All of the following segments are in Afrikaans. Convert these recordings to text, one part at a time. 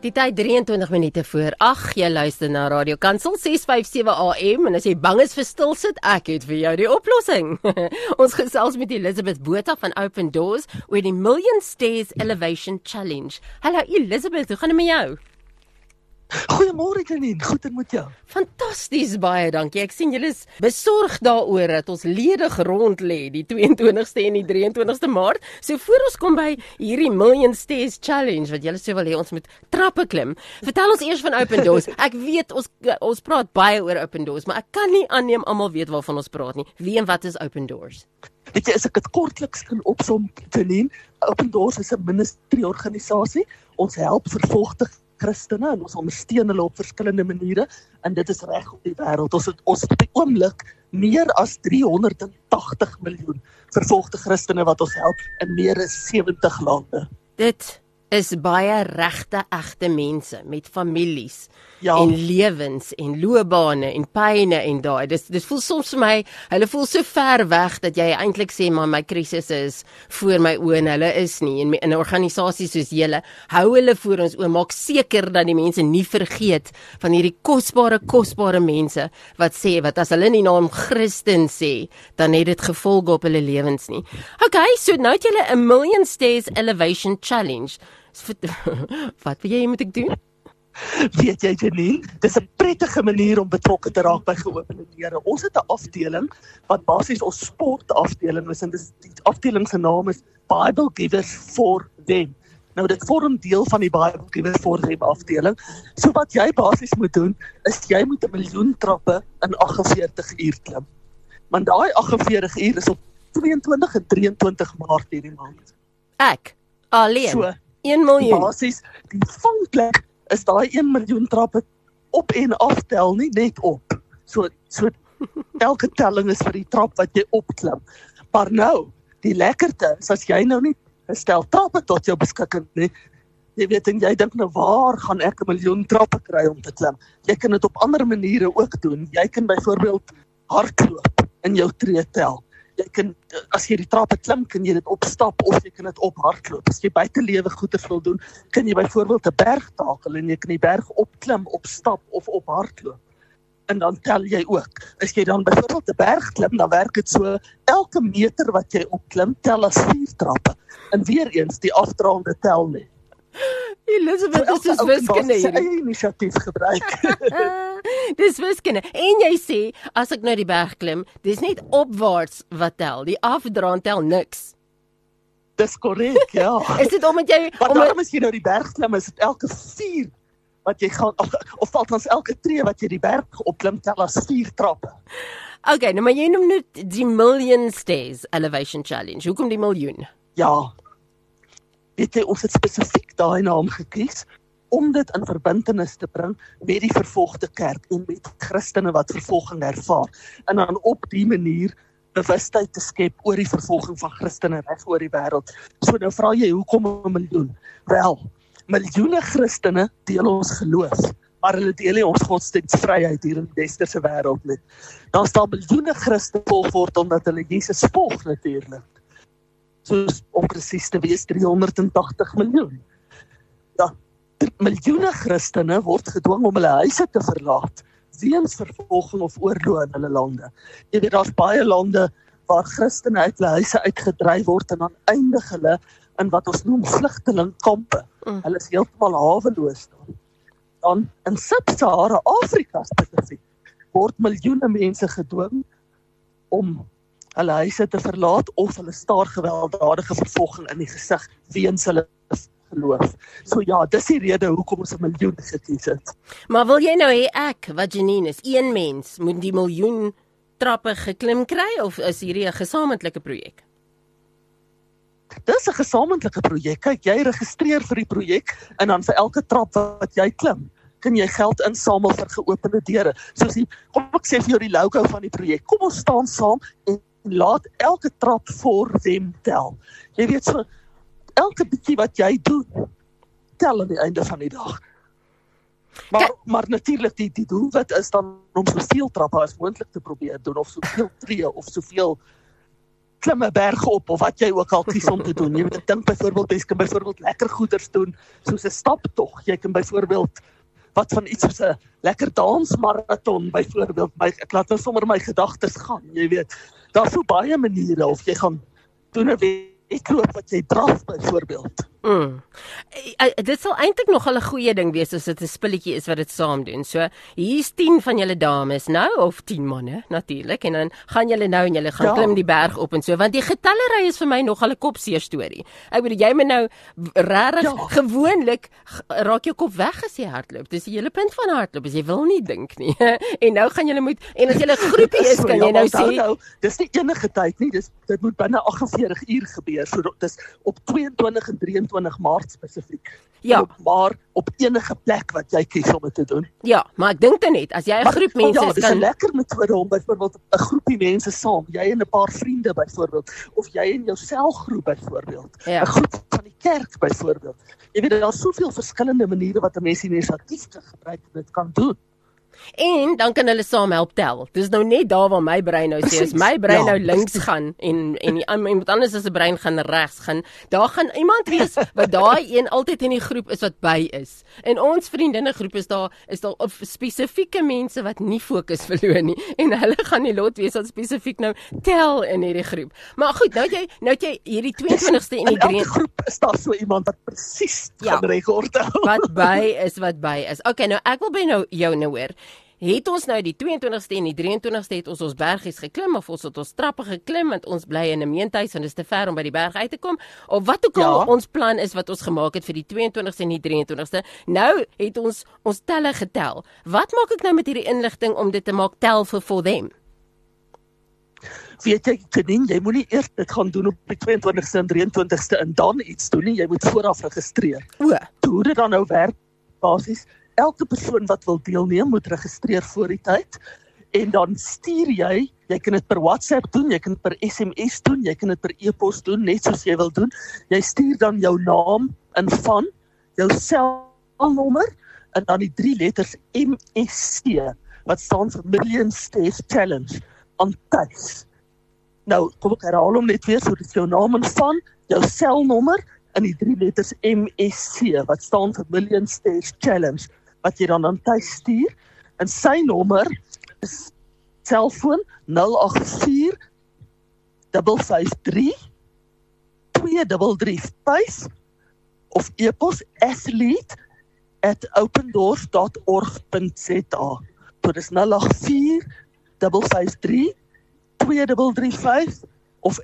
Die tyd 23 minute voor 8, jy luister na Radio Kansel 657 AM en as jy bang is vir stil sit, ek het vir jou die oplossing. Ons gesels met Elizabeth Botha van Open Doors oor die Million Stairs Elevation Challenge. Hallo Elizabeth, hoe gaan dit met jou? Goeiemôre Janine, goed en met jou? Fantasties, baie dankie. Ek sien julle is besorg daaroor dat ons ledig rond lê die 22ste en die 23ste Maart. So voor ons kom by hierdie Million Stairs Challenge wat julle so wil hê ons moet trappe klim. Vertel ons eers van Open Doors. Ek weet ons praat baie oor Open Doors, maar ek kan nie aanneem almal weet waarvan ons praat nie. Wie en wat is Open Doors? Weet jy, as ek dit kortliks kan opsom, Janine, Open Doors is 'n ministerieorganisasie. Ons help vervolgde Christene en ons ondersteun hulle op verskillende maniere en dit is reg op die wêreld. Ons het op die oomblik meer as 380 miljoen vervolgde Christene wat ons help in meer as 70 lande. Dit is baie regte, egte mense met families Ja. en lewens en loopbane en pyne en daai. Dit voel soms vir my, hulle voel so ver weg dat jy eintlik sê maar my krisis is voor my oë en hulle is nie. En in 'n organisasie soos julle hou hulle voor ons oë, maak seker dat die mense nie vergeet van hierdie kosbare mense wat sê wat as hulle nie naam Christen sê, dan het dit gevolge op hulle lewens nie. Okay, so nou het julle 'n Million Stairs Elevation Challenge. Wat wil jy moet ek doen? Weet jy Janine, dis 'n prettige manier om betrokke te raak by geopende deure. Ons het 'n afdeling wat basies ons sportafdeling is en die afdeling se naam is Bible Givers for Them. Nou dit vorm deel van die Bible Givers for Them afdeling. So wat jy basies moet doen, is jy moet 1 miljoen trappe in 48 uur klim. Want daai 48 uur is op 22 en 23 Maart hierdie maand. Ek alleen. So 1 miljoen. Basies, die vangplek is daai 1 miljoen trappe op en aftel, nie net op. So elke telling is vir die trap wat jy opklim. Maar nou, die lekkerte is as jy nou nie 'n stel trappe tot jou beskikking nie. Jy weet en jy dink nou waar gaan ek 'n miljoen trappe kry om te klim? Jy kan dit op ander maniere ook doen. Jy kan byvoorbeeld hardloop in jou tree tel. Jy kan, as jy die trappe klim, kan jy dit opstap of jy kan dit ophardloop. As jy buitelewe goeders wil doen, kan jy byvoorbeeld 'n berg takel en jy kan die berg opklim, opstap of ophardloop. En dan tel jy ook. As jy dan byvoorbeeld 'n berg klim, dan werk dit so, elke meter wat jy opklim, tel as 4 trappe. En weer eens, die afdraande tel nie. Elizabeth, dis is wiskunde hier. hier. Eie inisiatief gebruik. Dis wiskunde. En jy sê, as ek nou die berg klim, dis net opwaarts wat tel. Die afdraand tel niks. Dis korrek, ja. Is dit omdat jy Maar daarom as jy nou die berg klim, is dit elke 4 wat jy gaan, of althans elke tree wat jy die berg opklim, tel as 4 trappe. Okay, nou maar jy noem nu die Million Stairs Elevation Challenge. Hoekom die miljoen? Ja. Weet jy, ons het spesifiek daai naam gekies om dit in verbintenis te bring met die vervolgde kerk en met Christene wat vervolging ervaar. En dan op die manier bewustheid te skep oor die vervolging van Christene reg oor die wêreld. So nou vra jy, hoekom 1 miljoen? Wel, miljoene Christene deel ons geloof, maar hulle deel nie ons godsdienstvryheid hier in die westerse wêreld nie. Dan staan miljoene Christene volg word omdat hulle Jesus volg natuurlik. Soos om presies te wees 380 miljoen. Ja, miljoene Christene word gedwing om hulle huise te verlaat weens vervolging of oorlog in hulle lande. Jy weet, daar's baie lande waar Christene uit hulle huise uitgedryf word en dan eindig hulle in wat ons noem vlugtelingkampe. Hulle is heeltemal haweloos dan in Sub-Sahara Afrika spesifiek word miljoene mense gedwing om hulle huise te verlaat of hulle staar gewelddadige vervolging in die gesig weens hulle geloof. So ja, dis die rede hoekom ons 1 miljoen gekies het. Maar wil jy nou hê ek, wat Janine is, een mens moet die miljoen trappe geklim kry of is hierdie 'n gesamentlike projek? Dis 'n gesamentlike projek. Kyk, jy registreer vir die projek en dan vir elke trap wat jy klim, kan jy geld insamel vir geopende deure. Soos kom ek sê vir jou die logo van die projek. Kom ons staan saam en laat elke trap voor them tel. Jy weet so, elke bietjie wat jy doen, tel aan die einde van die dag. Maar natuurlik die doelwit is dan om soveel trappe as moontlik te probeer doen of soveel tree of soveel klim 'n berg op of wat jy ook al kies om te doen. Jy moet dink byvoorbeeld, jy kan byvoorbeeld lekker goeders doen, soos 'n staptog. Jy kan byvoorbeeld wat van iets soos 'n lekker dansmarathon byvoorbeeld. Ek laat nou sommer my gedagtes gaan, jy weet. Daar's so baie maniere of jy gaan doen 'n wedloop wat jy draf byvoorbeeld. Dit sal eintlik nog 'n goeie ding wees as dit 'n spilletjie is wat dit saam doen. So, hier's 10 van julle dames nou, of 10 manne natuurlik, en dan gaan julle nou en julle gaan klim die berg op en so, want die getallery is vir my nogal 'n kopseer storie. Ek bedoel, jy moet nou regtig gewoonlik raak jou kop weg as jy hardloop. Dis die hele punt van hardloop, as jy wil nie dink nie. En nou gaan julle moet, en as julle groepie is, kan jy nou sê, dis nie enige tyd nie, dit moet binne 48 uur gebeur. So dis op 22 en 23 Maart spesifiek. Ja. Maar op enige plek wat jy kies om dit te doen. Ja, maar ek dink dit net, as jy 'n groep mense is, dis kan 'n lekker metode om byvoorbeeld 'n groepie mense saam, jy en 'n paar vriende byvoorbeeld, of jy en jou selgroep byvoorbeeld, 'n groep van die kerk byvoorbeeld. Jy weet, daar's soveel verskillende maniere wat 'n mens inisiatief kan gebruik om dit kan doen. En dan kan hulle saam help tel. Dis nou net daar waar my brein nou sê, as my brein nou links gaan en iemand anders as 'n brein gaan regs gaan, daar gaan iemand wees wat daai een altyd in die groep is wat by is. En ons vriendinnegroep is daar spesifieke mense wat nie fokus verloor nie, en hulle gaan die lot wees wat spesifiek nou tel in hierdie groep. Maar goed, nou het jy hierdie 22ste en die 3. In elke groep is daar so iemand wat presies gaan rekord hou. Wat by is. Okay, nou ek wil by jou nou hoor. Het ons nou die 22ste en die 23ste het ons bergies geklim, of ons het ons trappe geklim, want ons bly in 'n meentuis en dit is te ver om by die berg uit te kom, of wat ook al ons plan is wat ons gemaak het vir die 22ste en die 23ste. Nou het ons telle getel. Wat maak ek nou met hierdie inligting om dit te maak tel for them? Weet jy, Janine, jy moenie eers dit gaan doen op die 22ste en 23ste en dan iets doen nie, jy moet vooraf registreer. Hoe dit dan nou werk, basies, elke persoon wat wil deelneem moet registreer voor die tyd, en dan stuur jy kan dit per WhatsApp doen, jy kan dit per SMS doen, jy kan dit per e-pos doen, net soos jy wil doen. Jy stuur dan jou naam in van, jou selnommer, en dan die 3 letters MSC, wat staan vir Million Stairs Challenge, aan tuis. Nou, kom ek herhaal hom net weer, so dit is jou naam en van, jou selnommer, en die 3 letters MSC, wat staan vir Million Stairs Challenge, wat jy dan aan tuis stuur, en sy nommer is selfoon 084 553 2335 of e-pos athlete@opendoors.org.za. So dis 084 553 2335 of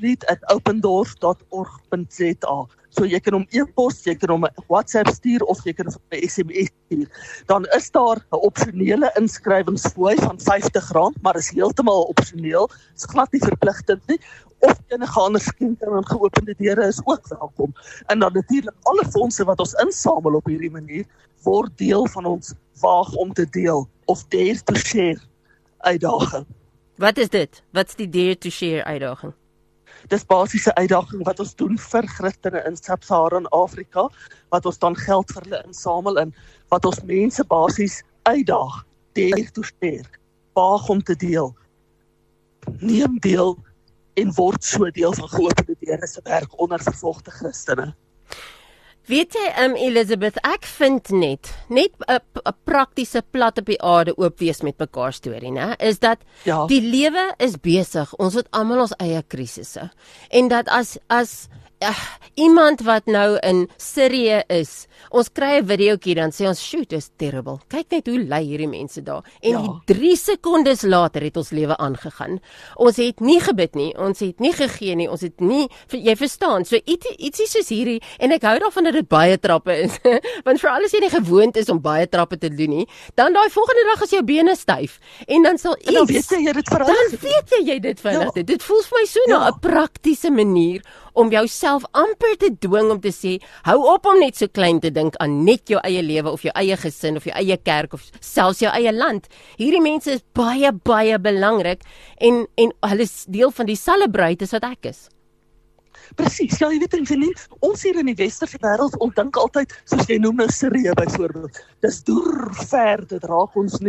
athlete@opendoors.org.za. So jy kan hom e-pos, jy kan hom 'n WhatsApp stuur of jy kan hom 'n SMS stuur. Dan is daar 'n opsionele inskrywingsfooi van R50, maar is heeltemal opsioneel. Is glad nie verpligtend nie. Of enige ander skenking aan geopende deure is ook welkom. En dan natuurlik alle fondse wat ons insamel op hierdie manier word deel van ons waag om te deel of dare to share uitdaging. Wat is dit? Wat's die dare to share uitdaging? Dis basiese uitdaging wat ons doen vir Christene in Sub-Saharan Afrika, wat ons dan geld vir hulle insamel en wat ons mense basies uitdaag, dare to share, waag om te deel, neem deel en word so deel van geopende deure se werk onder vervolgde Christene. Weet jy, Elizabeth, ek vind net 'n praktiese plat op die aarde oop wees met mekaar storie, né? Is dat die lewe is besig. Ons het almal ons eie krisisse. En dat as iemand wat nou in Sirië is, ons kry 'n videoetjie, dan sê ons, "Shoot, dis terrible. Kyk net hoe ly hierdie mense daar." En 3 sekondes later het ons lewe aangegaan. Ons het nie gebid nie, ons het nie gegee nie, ons het nie, jy verstaan, so ietsie soos hierdie, en ek hou daarvan dat dit baie trappe is, want vir alles jy nie gewoond is om baie trappe te doen nie, dan daai volgende dag is jou bene styf, en dan sal iets, dan weet jy dit verander. Dan weet jy dit verander. Dit voel vir my so na 'n praktiese manier om jouself amper te dwing om te sê, hou op om net so klein te dink aan net jou eie lewe of jou eie gesin of jou eie kerk of selfs jou eie land. Hierdie mense is baie, baie belangrik en hulle is deel van die celebrate as wat ek is. Presies, jy weet Janine, ons hier in die westerse wêreld, ontdink altyd, soos jy noem nou Sirië byvoorbeeld, dis deur ver, dit raak ons nie.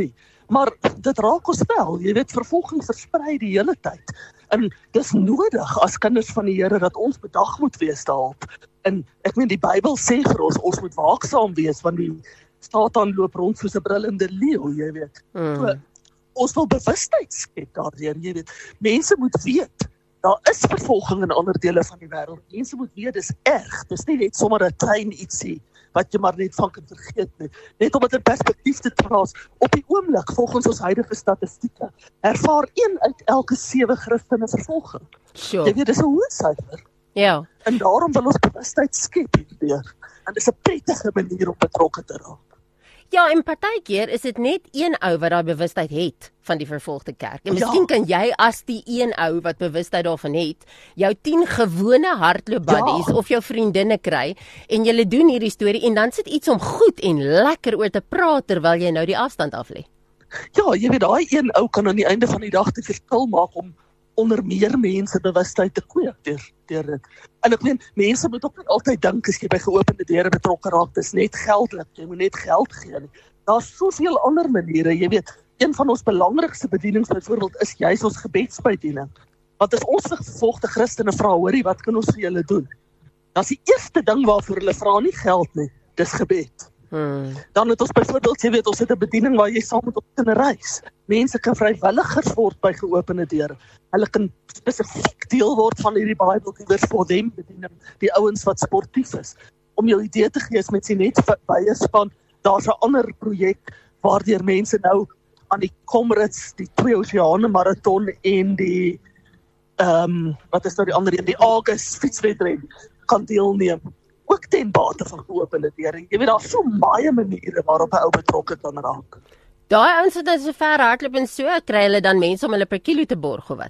Maar dit raak ons wel, jy weet, vervolging versprei die hele tyd. En dis nodig as kinders van die Here dat ons bedag moet wees daarop. En ek meen die Bybel sê vir ons moet waaksaam wees want die Satan loop rond soos 'n brullende leeu, jy weet. So, ons wil bewustheid skep daardeur, jy weet. Mense moet weet, daar is vervolging in ander dele van die wêreld. Mense moet weet, dis erg. Dis nie net sommer 'n klein ietsie wat jy maar net van kan vergeet nie. Net om dit in perspektief te plaas, op die oomblik, volgens ons huidige statistieke, ervaar 1 uit elke 7 Christene vervolging. Sure. Jy weet, dis 'n hoë syfer. Ja. En daarom wil ons bewustheid skep hierdeur. En dis 'n prettige manier om betrokke te raak. Ja, en partykeer is dit net een ou wat daai bewustheid het van die vervolgde kerk. En miskien kan jy as die een ou wat bewustheid daarvan het, jou 10 gewone hardloop buddies of jou vriendinne kry en julle doen hierdie storie en dan sit iets om goed en lekker oor te praat terwyl jy nou die afstand af lê. Ja, jy weet, daai een ou kan aan die einde van die dag die verskil maak om onder meer mense bewustheid te kweek deur dit. En ek meen, mense moet ook nie altyd dink as jy by geopende deure betrokke raak, dis net geldelik, jy moet net geld gee nie. Daar's soveel ander maniere, jy weet, een van ons belangrikste bedienings byvoorbeeld is juis ons gebedsbediening. Want as ons vervolgde Christene vra, hoorie, wat kan ons vir julle doen? Dis die eerste ding waarvoor hulle vra nie geld nie, dis gebed. Dan het ons byvoorbeeld, jy weet, ons het 'n bediening waar jy saam met ons kan reis. Mense kan vrywilligers word by geopende deure. Hulle kan spesifiek deel word van hierdie Bible Givers for Them bediening, die ouens wat sportief is. Om jou idee te gee, is met sy net baie span, daar's 'n ander projek waardeur mense nou aan die Comrades, die 2 Oseane Marathon en die wat is nou die ander een, die August fietswedren kan deelneem. Ook ten bate van geopende deure. Jy weet, daar's so baie maniere waarop 'n ou betrokke kan raak. Daai ouens wat so ver hardloop en so, kry hulle dan mense om hulle per kilo te borg of wat?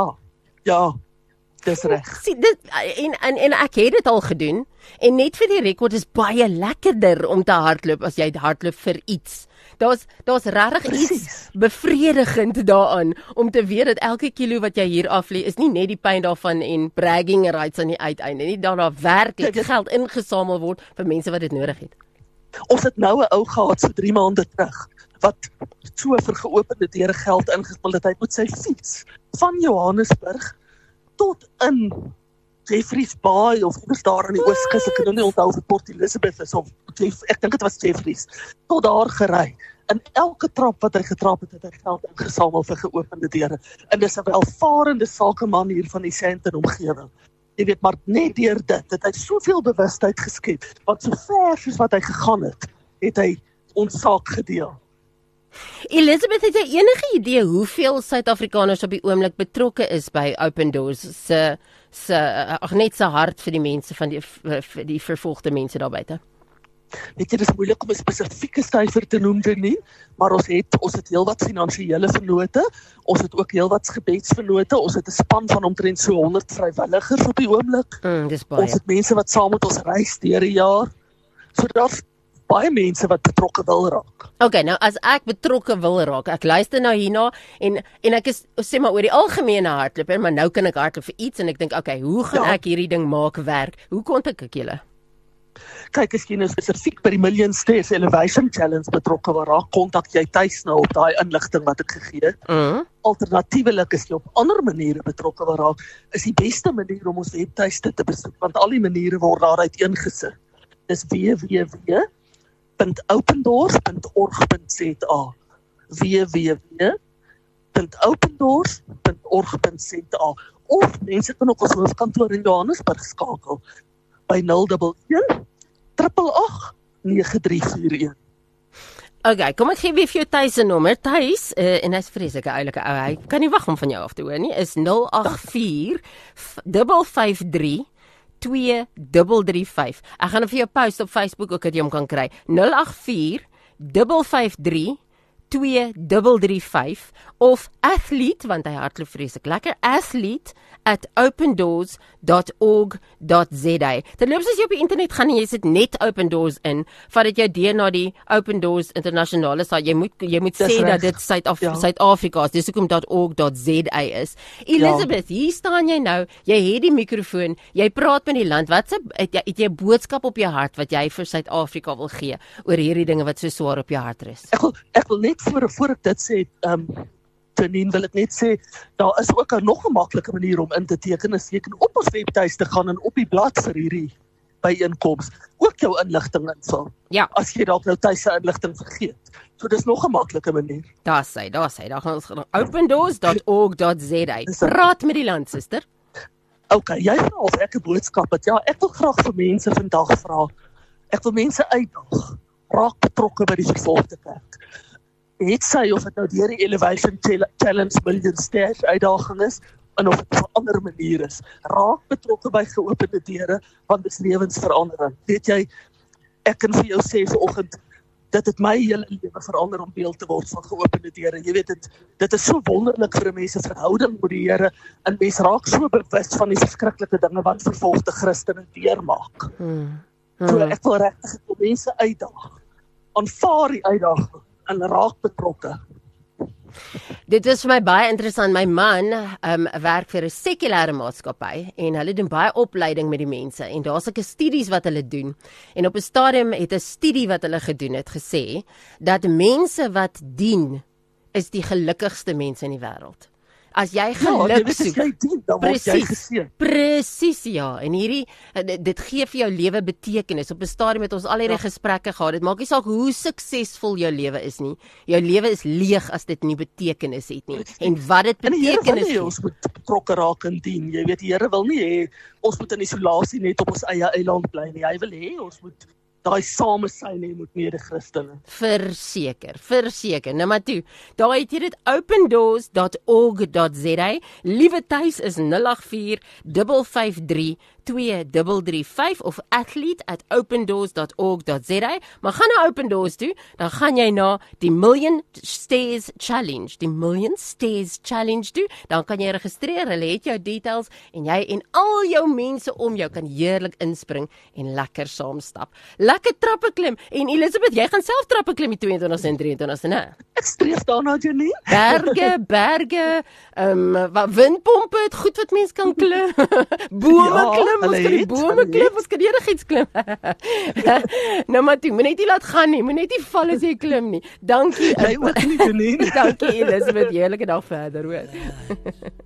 Ja, dis reg. Sien, dit en ek het dit al gedoen en net vir die rekord is baie lekkerder om te hardloop as jy hardloop vir iets. Daar's regtig iets bevredigend daaraan om te weet dat elke kilo wat jy hier aflê is nie net die pyn daarvan en bragging rights aan die uiteinde nie, dat daar werklik geld ingesamel word vir mense wat dit nodig het. Ons het nou 'n ou gehad so 3 maande terug wat so vir geopende deure geld ingesamel het. Hy moet sy fiets van Johannesburg tot in Jeffreys Bay of iewers daar aan die Ooskus, ek kan nou nie onthou of Port Elizabeth is of ek dink dit was Jeffreys, tot daar gery. En elke trap wat hy getrap het, het hy geld ingesamel vir geopende deure. En dis 'n welvarende sakeman hier van die Sandton omgewing. Jy weet, maar net deur dit het hy soveel bewustheid geskep, want so ver soos wat hy gegaan het hy ons saak gedeel. Elizabeth, het jy enige idee hoeveel Suid-Afrikaners op die oomblik betrokke is by Open Doors se net se hart vir die mense van die vervolgde mense daar buite? Weet jy, dit is moeilik om 'n spesifieke syfer te noem nie, maar ons het heelwat finansiële vennote, ons het ook heelwat gebedsvennote, ons het 'n span van omtrent so 100 vrywilligers op die oomblik. Dis baie. Ons het mense wat saam met ons reis deur die jaar. So daar's baie mense wat betrokke wil raak. Okay, nou as ek betrokke wil raak, ek luister nou hierna en ek is, sê maar oor die algemene hardloop, maar nou kan ek hardloop vir iets en ek dink, okay, hoe gaan ek hierdie ding maak werk? Hoe kontak ek julle? Kyk, as jy nou spesifiek by die Million Stairs Elevation Challenge betrokke wil raak, kontak jy tuis nou op daai inligting wat ek gegee het. Alternatiewelik as jy op ander maniere betrokke wil raak, is die beste manier om ons webtuiste te besoek, want al die maniere word daar uiteengesit. Dis www.opendoors.org.za www.opendoors.org.za Of mense kan ook ons hoofkantoor in Johannesburg skakel by 011 888 9341. Okay, kom ek gee weer vir jou Thys se nommer. Thys, en hy's vreeslike oulike ou, hy kan nie wag om van jou af te hoor nie, is 084 553 2335. Ek gaan hom vir jou post op Facebook ook dat jy hom kan kry. 084 553 2335 of athlete, want hy hardloop vreeslik lekker, athlete@opendoors.org.za. Terloops, as jy op die internet gaan en jy sit net Open Doors in, vat dit jou deur na die Open Doors internasionale site. Jy moet sê dat dit Suid-Afrika is, dis hoekom .org.za is. Elizabeth, hier staan jy nou, jy het die mikrofoon, jy praat met die land, het jy 'n boodskap op jou hart wat jy vir Suid-Afrika wil gee, oor hierdie dinge wat so swaar op jou hart rus? Ek wil net voor ek dit sê, Janine, wil ek net sê, daar is ook nog 'n maklike manier om in te teken, is jy kan op ons webtuis te gaan en op die blad vir hierdie byeenkoms ook jou inligting invul. Ja. As jy dalk nou tuis se inligting vergeet. So dis nog 'n maklike manier. Daar gaan ons gaan opendoors.org.za. Praat met die land, suster. Okay, jy vra of ek 'n boodskap het. Ja, ek wil graag vir mense vandag vra. Ek wil mense uitdaag. Raak betrokke by die vervolgde kerk. Het sy of dit nou deur die Elevation Challenge Million Stash uitdaging is, en of dit op 'n ander manier is. Raak betrokke by geopende deure, want dit is lewensverandering. Weet jy, ek kan vir jou sê vanoggend, dit het my hele lewe verander om deel te word van geopende deure. Jy weet, dit is so wonderlik vir 'n mens se verhouding met die Here, en mens raak so bewus van die verskriklike dinge wat vervolgde Christene deurmaak. So ek wil regtig mense uitdaag. Aanvaar die uitdaging en raak betrokke. Dit is vir my baie interessant. My man werk vir 'n sekulêre maatskappy en hulle doen baie opleiding met die mense en daar's sulke studies wat hulle doen. En op 'n stadium het 'n studie wat hulle gedoen het gesê dat mense wat dien is die gelukkigste mense in die wêreld. As jy geluk soek, dan word jy geseën. Presies, ja. En dit gee vir jou lewe betekenis. Op 'n stadium het ons al hierdie gesprekke gehad. Dit maak nie saak hoe suksesvol jou lewe is nie. Jou lewe is leeg as dit nie betekenis het nie. En wat dit betekenis gee. Ons moet betrokke raak en dien. Jy weet, die Here wil nie hê ons moet in isolasie net op ons eie eiland bly nie. Hy wil hê ons moet daai samesyn hê met mede-Christene. Verseker. Nou maar toe, daar het jy dit opendoors.org.za. Liewe tuis is 084 553 2335 of athlete@opendoors.org.za. Maar gaan na Open Doors toe, dan gaan jy na die Million Stairs Challenge. Die Million Stairs Challenge toe, dan kan jy registreer, hulle het jou details en jy en al jou mense om jou kan heerlik inspring en lekker saam stap. Lekker trappe klim. En Elisabeth, jy gaan self trappe klim die 22 en 23, né? Ek streef daarna, Janine. Berge, windpompe, het goed wat mens kan klim. Bome klim. Ons kan die bome klim, ons kan enigiets klim. Nou maar toe, moet net nie laat gaan nie, moet net nie val as jy klim nie. Dankie. Jy ook nie, Janine. Dankie Elisabeth, heerlike dag verder, hoor.